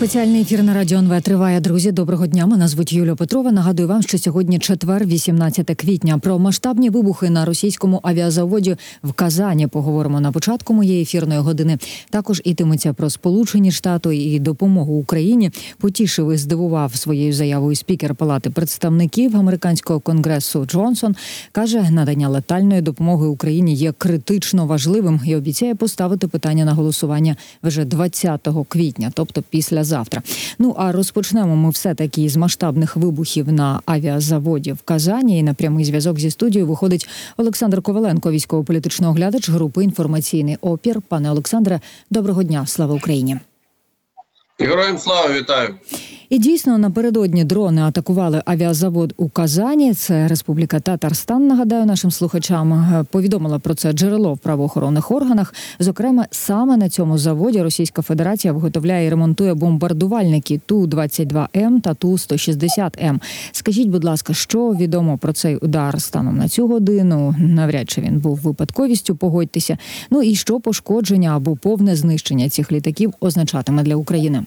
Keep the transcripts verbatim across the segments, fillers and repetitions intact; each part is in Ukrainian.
Спеціальний ефір на Радіо ен ве триває, друзі. Доброго дня, мене звуть Юлія Петрова. Нагадую вам, що сьогодні четвер, вісімнадцяте квітня. Про масштабні вибухи на російському авіазаводі в Казані поговоримо на початку моєї ефірної години. Також йтиметься про Сполучені Штати і допомогу Україні. Потішив і здивував своєю заявою спікер Палати представників американського конгресу Джонсон. Каже, надання летальної допомоги Україні є критично важливим і обіцяє поставити питання на голосування вже двадцятого квітня, тобто після завтра. Ну, а розпочнемо ми все-таки з масштабних вибухів на авіазаводі в Казані. І на прямий зв'язок зі студією виходить Олександр Коваленко, військово-політичний оглядач групи «Інформаційний опір». Пане Олександре, доброго дня, слава Україні! Героям слава, вітаю! І дійсно, напередодні дрони атакували авіазавод у Казані. Це Республіка Татарстан, нагадаю нашим слухачам. Повідомила про це джерело в правоохоронних органах. Зокрема, саме на цьому заводі Російська Федерація виготовляє і ремонтує бомбардувальники Ту двадцять два М та Ту сто шістдесят М. Скажіть, будь ласка, що відомо про цей удар станом на цю годину? Навряд чи він був випадковістю, погодьтеся. Ну і що пошкодження або повне знищення цих літаків означатиме для України?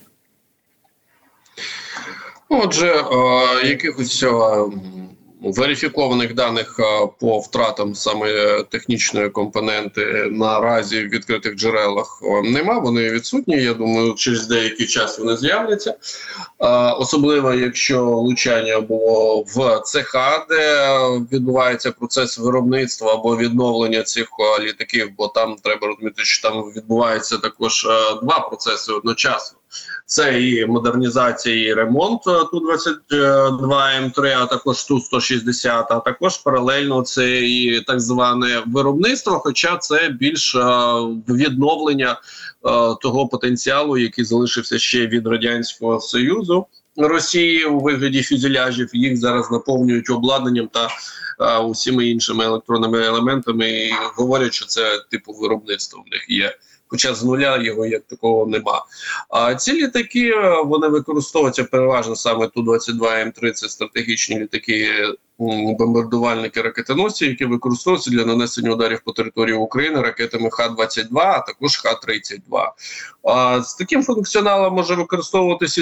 Отже, якихось верифікованих даних по втратам саме технічної компоненти наразі в відкритих джерелах нема, вони відсутні. Я думаю, через деякий час вони з'являться. Особливо, якщо влучання було в цеха, де відбувається процес виробництва або відновлення цих літаків, бо там треба розуміти, що там відбуваються також два процеси одночасно. Це і модернізація, і ремонт Ту двадцять два М три, а також Ту сто шістдесят, а також паралельно це і так зване виробництво, хоча це більш відновлення того потенціалу, який залишився ще від Радянського Союзу. Росії у вигляді фюзеляжів, їх зараз наповнюють обладнанням та а, усіма іншими електронними елементами і говорять, що це типу виробництво в них є. Хоча з нуля його як такого нема. А ці літаки, вони використовуються переважно саме Ту двадцять два М три, це стратегічні літаки, бомбардувальники, ракетоносці, які використовуються для нанесення ударів по території України ракетами Х двадцять два, а також Х тридцять два. А, з таким функціоналом може використовуватися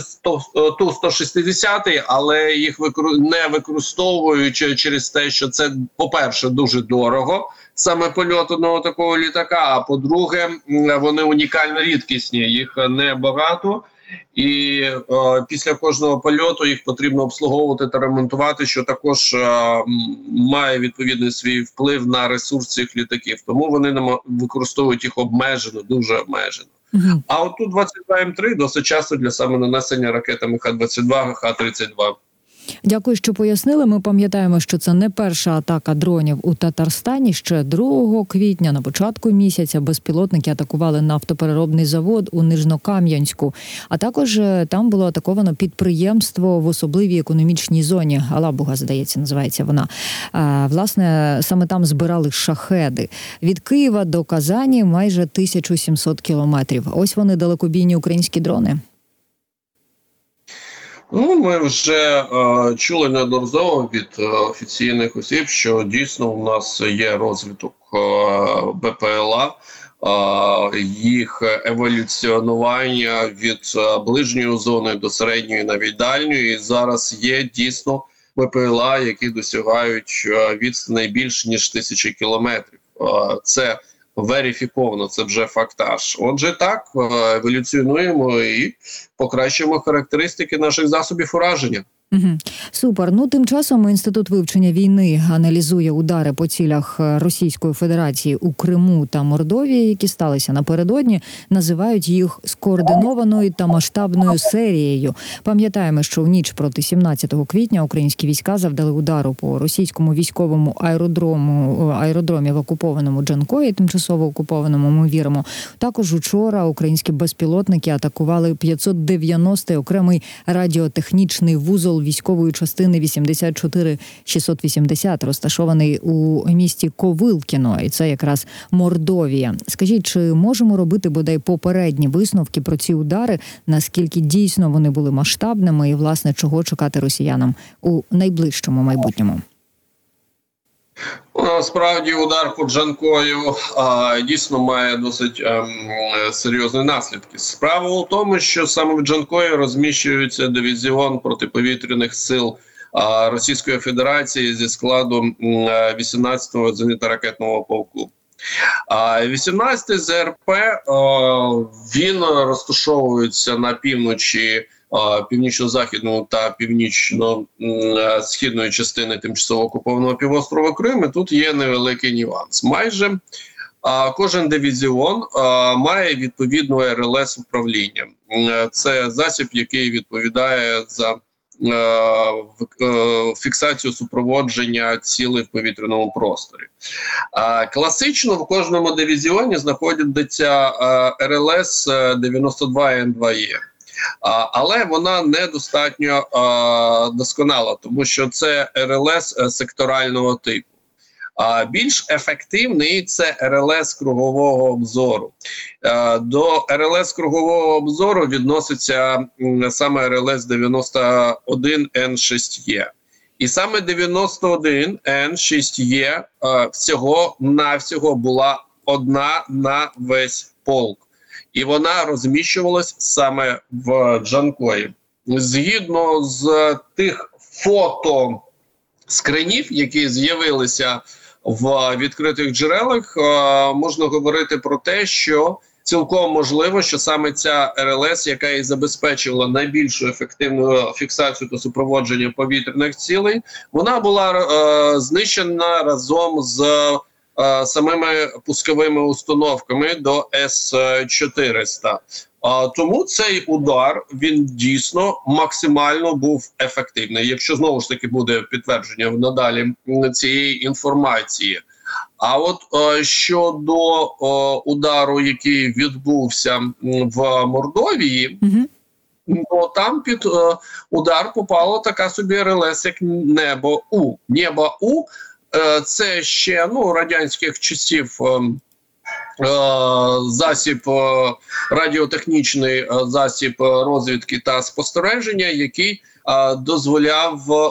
Ту сто шістдесят, але їх викор... не використовують через те, що це, по-перше, дуже дорого, саме польот одного такого літака, а по-друге, вони унікально рідкісні, їх небагато. І е, після кожного польоту їх потрібно обслуговувати та ремонтувати, що також е, має відповідний свій вплив на ресурс цих літаків. Тому вони нам використовують їх обмежено, дуже обмежено. Uh-huh. А от Ту двадцять два М три досить часто для саме нанесення ракетами Х двадцять два, Х тридцять два. Дякую, що пояснили. Ми пам'ятаємо, що це не перша атака дронів у Татарстані. Ще другого квітня, на початку місяця, безпілотники атакували нафтопереробний завод у Нижнокам'янську. А також там було атаковано підприємство в особливій економічній зоні. Алабуга, здається, називається вона. А, власне, саме там збирали шахеди. Від Києва до Казані майже тисяча сімсот кілометрів. Ось вони, далекобійні українські дрони. Ну, ми вже е, чули неодноразово від е, офіційних осіб, що дійсно у нас є розвиток е, Б П Л А, е, їх еволюціонування від е, ближньої зони до середньої, навіть дальньої. І зараз є дійсно Б П Л А, які досягають е, відстаней більше ніж тисячі кілометрів. Е, це верифіковано, це вже фактаж. Отже, так, еволюціонуємо і покращуємо характеристики наших засобів ураження. Угу. Супер. Ну, тим часом Інститут вивчення війни аналізує удари по цілях Російської Федерації у Криму та Мордовії, які сталися напередодні, називають їх скоординованою та масштабною серією. Пам'ятаємо, що в ніч проти сімнадцятого квітня українські війська завдали удару по російському військовому аеродрому, аеродромі в окупованому Джанкої, тимчасово окупованому, ми віримо. Також учора українські безпілотники атакували п'ятсот дев'яностий окремий радіотехнічний вузол військової частини вісімдесят чотири шістсот вісімдесят, розташований у місті Ковилкіно, і це якраз Мордовія. Скажіть, чи можемо робити бодай попередні висновки про ці удари, наскільки дійсно вони були масштабними і, власне, чого чекати росіянам у найближчому майбутньому? Насправді удар по Джанкою а, дійсно має досить ем, серйозні наслідки. Справа у тому, що саме в Джанкої розміщується дивізіон протиповітряних сил а, Російської Федерації зі складу вісімнадцятого зенітно-ракетного полку. А вісімнадцятий ЗРП а, він розташовується на півночі, північно-західної та північно-східної частини тимчасово окупованого півострова Крим. І тут є невеликий нюанс. Майже а, кожен дивізіон а, має відповідну ер ел ес управління. Це засіб, який відповідає за фіксацію супроводження цілей в повітряному просторі. А, класично в кожному дивізіоні знаходиться ер ел ес дев'яносто два ен два є. А, але вона недостатньо а, досконала, тому що це ер ел ес секторального типу. А більш ефективний – це ер ел ес кругового обзору. А, до ер ел ес кругового обзору відноситься м, саме ер ел ес дев'яносто один ен шість є. І саме дев'яносто один ен шість є а, всього-навсього була одна на весь полк. І вона розміщувалась саме в Джанкої. Згідно з тих фото скринів, які з'явилися в відкритих джерелах, можна говорити про те, що цілком можливо, що саме ця ер ел ес, яка і забезпечувала найбільшу ефективну фіксацію та супроводження повітряних цілей, вона була е, знищена разом з Uh, самими пусковими установками до ес чотириста. Uh, тому цей удар, він дійсно максимально був ефективний, якщо знову ж таки буде підтвердження надалі цієї інформації. А от uh, щодо uh, удару, який відбувся в Мордовії, mm-hmm. то там під uh, удар попала така собі ер ел ес, як Небо-У. Небо-У це ще ну, радянських часів е, е, засіб, е, радіотехнічний е, засіб розвідки та спостереження, який е, дозволяв е,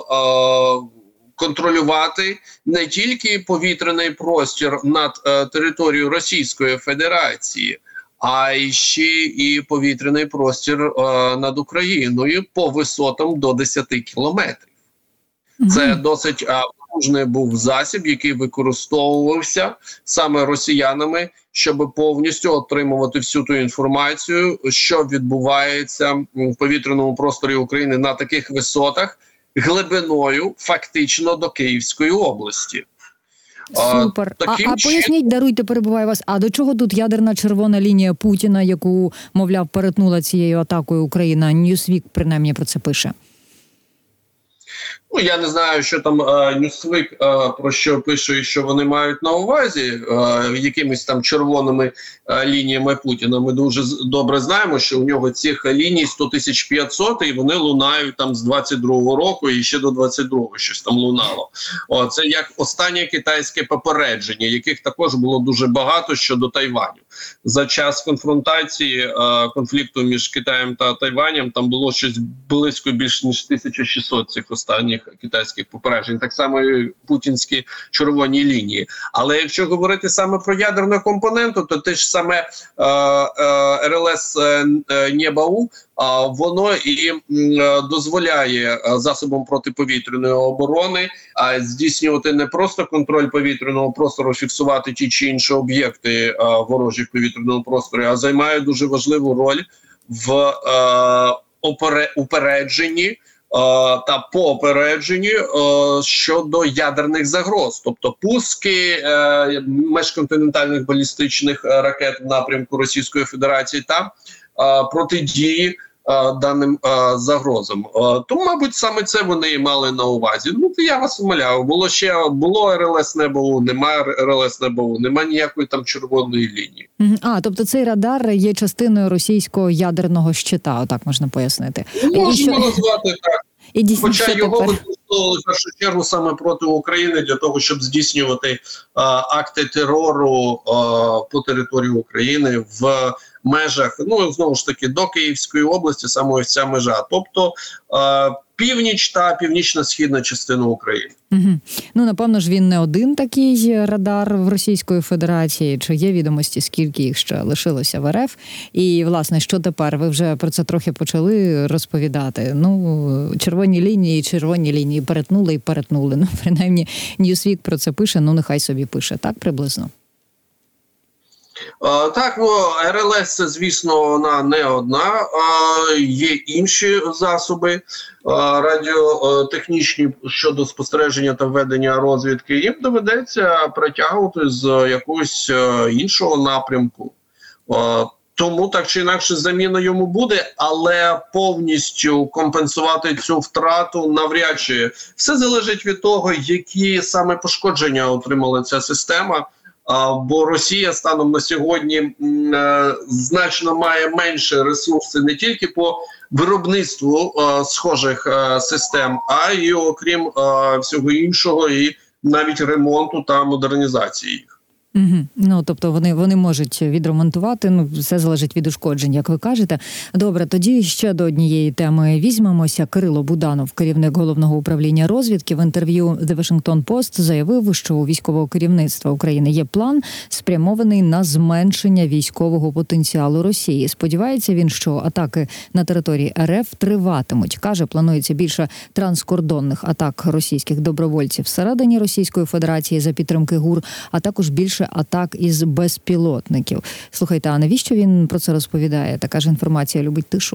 контролювати не тільки повітряний простір над е, територією Російської Федерації, а й ще і повітряний простір е, над Україною по висотам до десяти кілометрів. Mm-hmm. Це досить е, потужний був засіб, який використовувався саме росіянами, щоб повністю отримувати всю ту інформацію, що відбувається в повітряному просторі України на таких висотах, глибиною фактично до Київської області. Супер. А, а, а поясніть, даруйте, перебуваю вас, а до чого тут ядерна червона лінія Путіна, яку, мовляв, перетнула цією атакою Україна? Ньюсвік, принаймні, про це пише. Ну, я не знаю, що там Ньюсвік про що пише і що вони мають на увазі а, якимись там червоними а, лініями Путіна. Ми дуже добре знаємо, що у нього цих ліній сто тисяч п'ятсот, і вони лунають там з двадцять другого року і ще до двадцять другого щось там лунало. О, це як останнє китайське попередження, яких також було дуже багато щодо Тайваню. За час конфронтації, а, конфлікту між Китаєм та Тайванем там було щось близько більш ніж тисяча шістсот цих останніх китайських попереджень, так само і путінські червоні лінії. Але якщо говорити саме про ядерну компоненту, то те ж саме е, е, ер ел ес е, Небо-У, а воно і е, дозволяє засобам протиповітряної оборони а, здійснювати не просто контроль повітряного простору, фіксувати ті чи інші об'єкти а, ворожі в повітряному просторі, а займає дуже важливу роль в е, опере, упередженні та попередженні щодо ядерних загроз, тобто пуски е, міжконтинентальних балістичних ракет в напрямку Російської Федерації та е, протидії е, даним е, загрозам. Е, тому, мабуть, саме це вони і мали на увазі. Ну, я вас умоляю, було ще було ер ел ес Небо-У, немає ер ел ес Небо-У, немає ніякої там червоної лінії. А, тобто цей радар є частиною російського ядерного щита, отак можна пояснити. Можемо що... назвати так. І дійсно, Хоча його тепер... використовували в першу чергу саме проти України для того, щоб здійснювати а, акти терору а, по території України в межах, ну, знову ж таки, до Київської області, саме ось ця межа. Тобто а, північ та північно-східна частина України. Угу. Ну, напевно ж, він не один такий радар в Російської Федерації. Чи є відомості, скільки їх ще лишилося в РФ? І, власне, що тепер? Ви вже про це трохи почали розповідати. Ну, червоні лінії, червоні лінії перетнули і перетнули. Ну, принаймні, Newsweek про це пише, ну, нехай собі пише. Так, приблизно? Uh, так, ну, РЛС, це, звісно, вона не одна, uh, є інші засоби uh, радіотехнічні щодо спостереження та ведення розвідки. Їм доведеться притягувати з якогось uh, іншого напрямку. Uh, тому так чи інакше заміна йому буде, але повністю компенсувати цю втрату навряд чи. Все залежить від того, які саме пошкодження отримала ця система. А, бо Росія станом на сьогодні м, е, значно має менше ресурсів не тільки по виробництву е, схожих е, систем, а й окрім е, всього іншого, і навіть ремонту та модернізації їх. Угу. Ну, тобто вони, вони можуть відремонтувати, ну, все залежить від ушкоджень, як ви кажете. Добре, тоді ще до однієї теми візьмемося. Кирило Буданов, керівник Головного управління розвідки, в інтерв'ю The Washington Post заявив, що у військового керівництва України є план, спрямований на зменшення військового потенціалу Росії. Сподівається він, що атаки на території РФ триватимуть. Каже, планується більше транскордонних атак російських добровольців всередині Російської Федерації за підтримки ГУР, а також більше атак із безпілотників. Слухайте, а навіщо він про це розповідає? Така ж інформація любить тишу.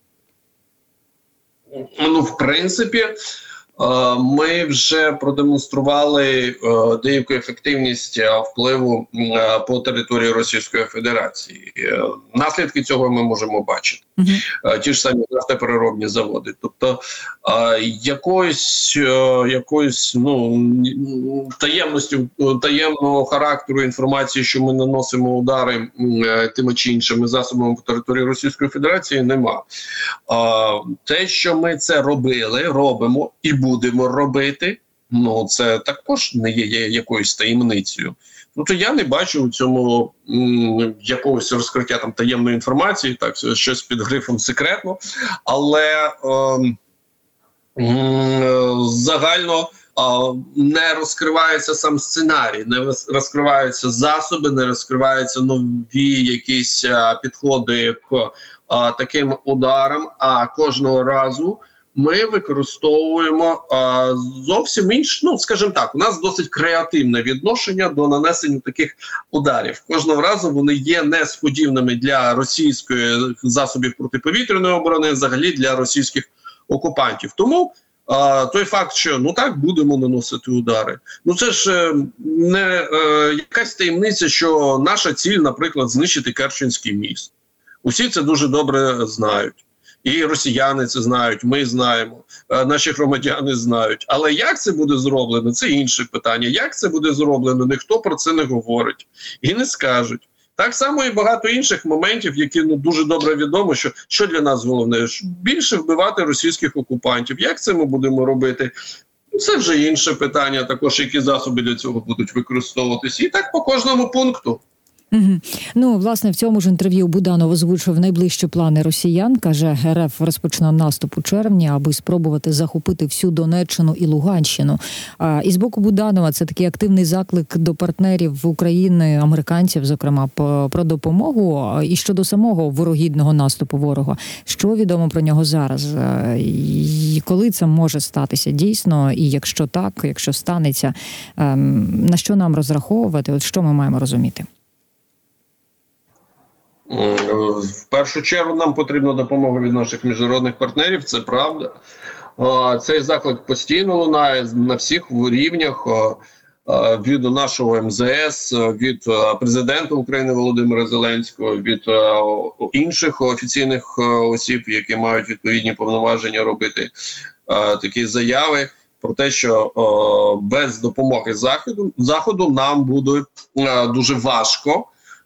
Ну, в принципі, ми вже продемонстрували деяку ефективність впливу по території Російської Федерації. Наслідки цього ми можемо бачити. Uh-huh. Ті ж самі нафтопереробні заводи. Тобто якоїсь, якоїсь ну, таємності, таємного характеру інформації, що ми наносимо удари тими чи іншими засобами по території Російської Федерації, нема. Те, що ми це робили, робимо і будемо робити, ну це також не є якоюсь таємницею. Ну, то я не бачу у цьому м, якогось розкриття там таємної інформації, так, щось під грифом секретно, але ем, м, загально а, не розкривається сам сценарій, не розкриваються засоби, не розкриваються нові якісь а, підходи к а, таким ударам, а кожного разу ми використовуємо а, зовсім інше, ну, скажімо так, у нас досить креативне відношення до нанесення таких ударів. Кожного разу вони є несподіваними для російської засобів протиповітряної оборони, взагалі для російських окупантів. Тому а, той факт, що ну так, будемо наносити удари. Ну це ж не е, якась таємниця, що наша ціль, наприклад, знищити Керченський міст. Усі це дуже добре знають. І росіяни це знають, ми знаємо, наші громадяни знають. Але як це буде зроблено, це інше питання. Як це буде зроблено, ніхто про це не говорить і не скажуть. Так само і багато інших моментів, які ну, дуже добре відомо, що, що для нас головне, більше вбивати російських окупантів. Як це ми будемо робити? Це вже інше питання, також які засоби для цього будуть використовуватися. І так по кожному пункту. Угу. Ну, власне, в цьому ж інтерв'ю Буданов озвучив найближчі плани росіян. Каже, РФ розпочне наступ у червні, аби спробувати захопити всю Донеччину і Луганщину. А, і з боку Буданова це такий активний заклик до партнерів України, американців, зокрема, по, про допомогу. І щодо самого ворогідного наступу ворога. Що відомо про нього зараз? І коли це може статися дійсно? І якщо так, якщо станеться, на що нам розраховувати? От що ми маємо розуміти? В першу чергу нам потрібна допомога від наших міжнародних партнерів, це правда. Цей заклик постійно лунає на всіх рівнях, від нашого ем зе ес, від президента України Володимира Зеленського, від інших офіційних осіб, які мають відповідні повноваження робити такі заяви про те, що без допомоги Заходу, Заходу нам буде дуже важко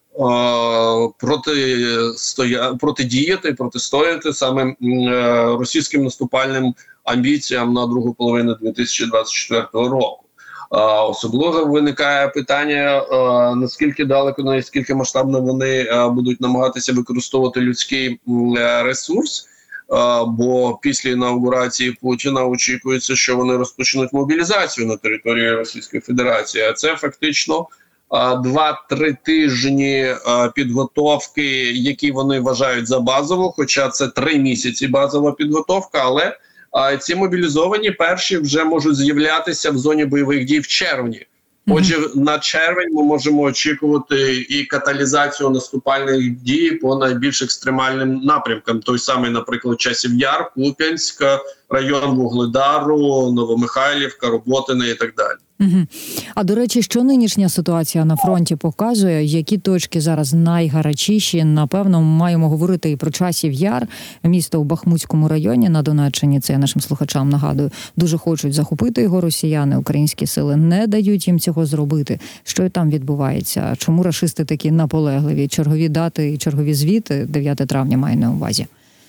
Протистоя... протидіяти, протистояти саме російським наступальним амбіціям на другу половину дві тисячі двадцять четвертого року. Особливо виникає питання, наскільки далеко, наскільки масштабно вони будуть намагатися використовувати людський ресурс бо після інаугурації Путіна очікується, що вони розпочнуть мобілізацію на території Російської Федерації. А це фактично два-три тижні підготовки, які вони вважають за базову, хоча це три місяці базова підготовка, але ці мобілізовані перші вже можуть з'являтися в зоні бойових дій в червні. Отже, на червень ми можемо очікувати і каталізацію наступальних дій по найбільш екстремальним напрямкам. Той самий, наприклад, Часів Яр, Куп'янськ, район Вугледару, Новомихайлівка, Роботине і так далі. Угу. А, до речі, що нинішня ситуація на фронті показує? Які точки зараз найгарячіші? Напевно, ми маємо говорити і про Часів Яр, місто у Бахмутському районі на Донеччині. Це я нашим слухачам нагадую. Дуже хочуть захопити його росіяни. Українські сили не дають їм цього зробити. Що там відбувається? Чому рашисти такі наполегливі? Чергові дати і чергові звіти дев'яте травня маю на увазі.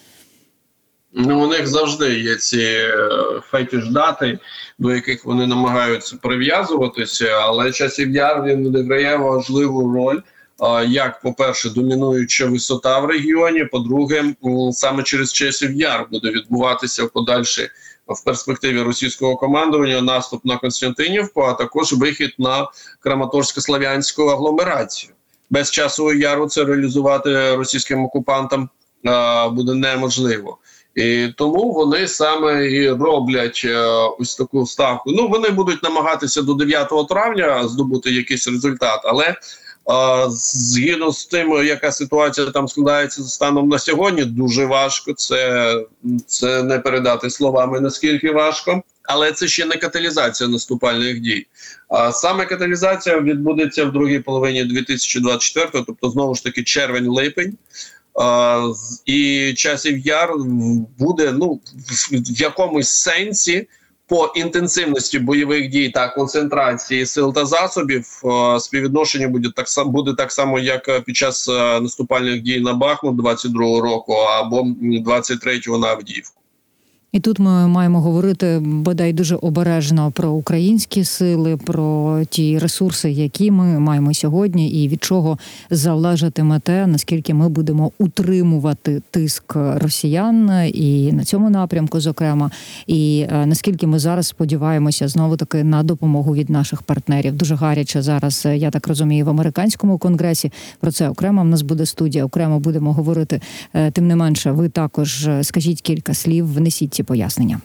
Ну, у них завжди є ці фетиш-дати, до яких вони намагаються прив'язуватися, але Часів Яр він відіграє важливу роль, як, по-перше, домінуюча висота в регіоні, по-друге, саме через Часів Яр буде відбуватися подальший в перспективі російського командування наступ на Константинівку, а також вихід на Краматорсько-Слов'янську агломерацію. Без Часового Яру це реалізувати російським окупантам буде неможливо. І тому вони саме і роблять е, ось таку ставку. Ну, вони будуть намагатися до дев'ятого травня здобути якийсь результат, але е, згідно з тим, яка ситуація там складається станом на сьогодні, дуже важко. Це, це не передати словами, наскільки важко. Але це ще не каталізація наступальних дій. А саме каталізація відбудеться в другій половині дві тисячі двадцять четвертого, тобто знову ж таки червень-липень. Uh, і Часів Яр буде, ну, в якомусь сенсі по інтенсивності бойових дій та концентрації сил та засобів uh, співвідношення буде так само, буде так само, як під час uh, наступальних дій на Бахмут двадцять другого року або двадцять третього на Авдіївку. І тут ми маємо говорити, бодай дуже обережно про українські сили, про ті ресурси, які ми маємо сьогодні, і від чого залежатиме те, наскільки ми будемо утримувати тиск росіян, і на цьому напрямку, зокрема, і наскільки ми зараз сподіваємося знову-таки на допомогу від наших партнерів. Дуже гаряче зараз, я так розумію, в американському конгресі. Про це окремо в нас буде студія, окремо будемо говорити. Тим не менше, ви також скажіть кілька слів, внесіть ці пояснення.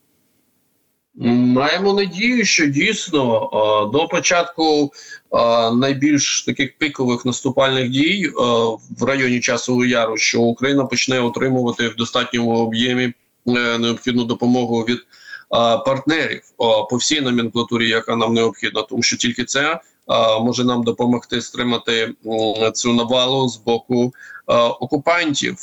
Маємо надію, що дійсно до початку найбільш таких пікових наступальних дій в районі Часового Яру, що Україна почне отримувати в достатньому об'ємі необхідну допомогу від партнерів по всій номенклатурі, яка нам необхідна, тому що тільки це може нам допомогти стримати цю навалу з боку окупантів.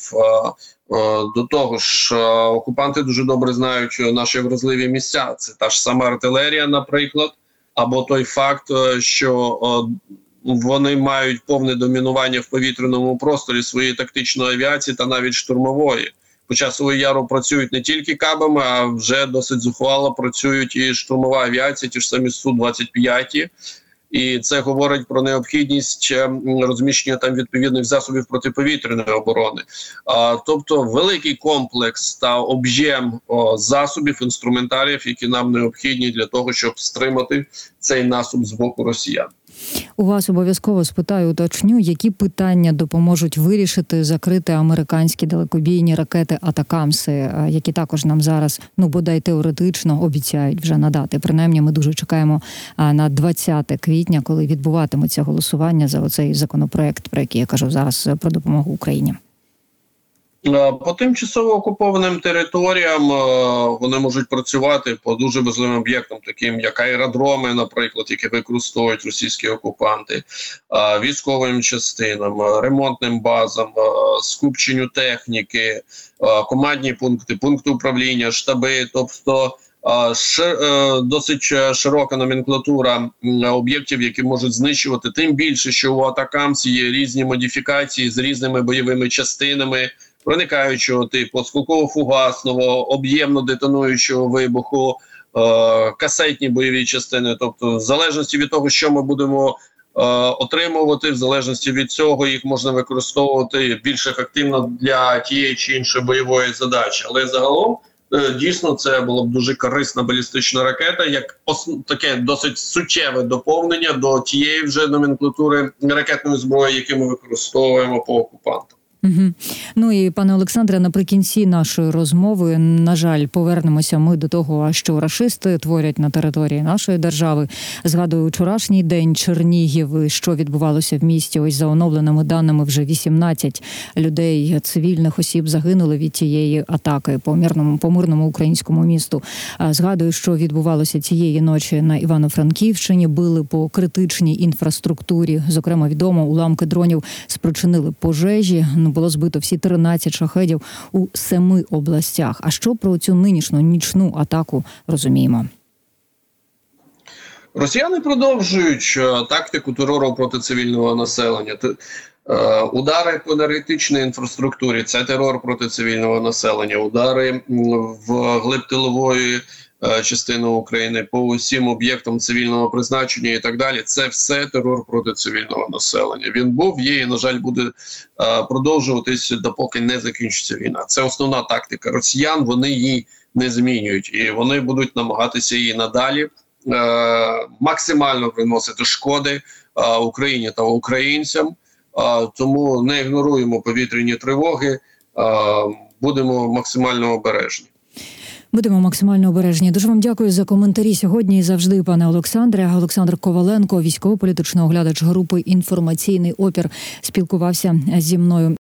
До того ж, окупанти дуже добре знають наші вразливі місця. Це та ж сама артилерія, наприклад, або той факт, що вони мають повне домінування в повітряному просторі своєї тактичної авіації та навіть штурмової. По Часовому Яру працюють не тільки кабами, а вже досить зухвало працюють і штурмова авіація, ті ж самі Су двадцять п'ять. І це говорить про необхідність розміщення там відповідних засобів протиповітряної оборони. А, тобто великий комплекс та об'єм о, засобів, інструментаріїв, які нам необхідні для того, щоб стримати цей наступ з боку росіян. У вас обов'язково спитаю, уточню, які питання допоможуть вирішити закрити американські далекобійні ракети «Атакамси», які також нам зараз, ну, бодай теоретично обіцяють вже надати. Принаймні, ми дуже чекаємо на двадцяте квітня, коли відбуватиметься голосування за оцей законопроект, про який я кажу зараз, про допомогу Україні. По тимчасово окупованим територіям вони можуть працювати по дуже важливим об'єктам, таким як аеродроми, наприклад, які використовують російські окупанти, військовим частинам, ремонтним базам, скупченню техніки, командні пункти, пункти управління, штаби, тобто досить широка номенклатура об'єктів, які можуть знищувати, тим більше, що у «Атакамсі» є різні модифікації з різними бойовими частинами, проникаючого типу, осколково-фугасного, об'ємно-детонуючого вибуху, е- касетні бойові частини. Тобто, в залежності від того, що ми будемо отримувати. В залежності від цього їх можна використовувати більш ефективно для тієї чи іншої бойової задачі. Але загалом дійсно це була б дуже корисна балістична ракета, як ос- таке досить суттєве доповнення до тієї вже номенклатури ракетної зброї, яку ми використовуємо по окупантам. Угу. Ну і пане Олександре, наприкінці нашої розмови, на жаль, повернемося ми до того, що рашисти творять на території нашої держави. Згадую вчорашній день Чернігів, що відбувалося в місті. Ось за оновленими даними вже вісімнадцять людей, цивільних осіб загинули від тієї атаки по мирному, по мирному українському місту. Згадую, що відбувалося цієї ночі на Івано-Франківщині, били по критичній інфраструктурі. Зокрема, відомо, уламки дронів спричинили пожежі. Було збито всі тринадцять шахедів у семи областях. А що про цю нинішню нічну атаку розуміємо? Росіяни продовжують тактику терору проти цивільного населення. Удари по енергетичній інфраструктурі – це терор проти цивільного населення. Удари в глиб тилової частини України по усім об'єктам цивільного призначення і так далі. Це все терор проти цивільного населення. Він був, є і, на жаль, буде продовжуватись, допоки не закінчиться війна. Це основна тактика росіян, вони її не змінюють. І вони будуть намагатися її надалі максимально приносити шкоди Україні та українцям. Тому не ігноруємо повітряні тривоги, будемо максимально обережні. Будемо максимально обережні. Дуже вам дякую за коментарі сьогодні і завжди, пане Олександре. Олександр Коваленко, військово-політичний оглядач групи «Інформаційний опір», спілкувався зі мною.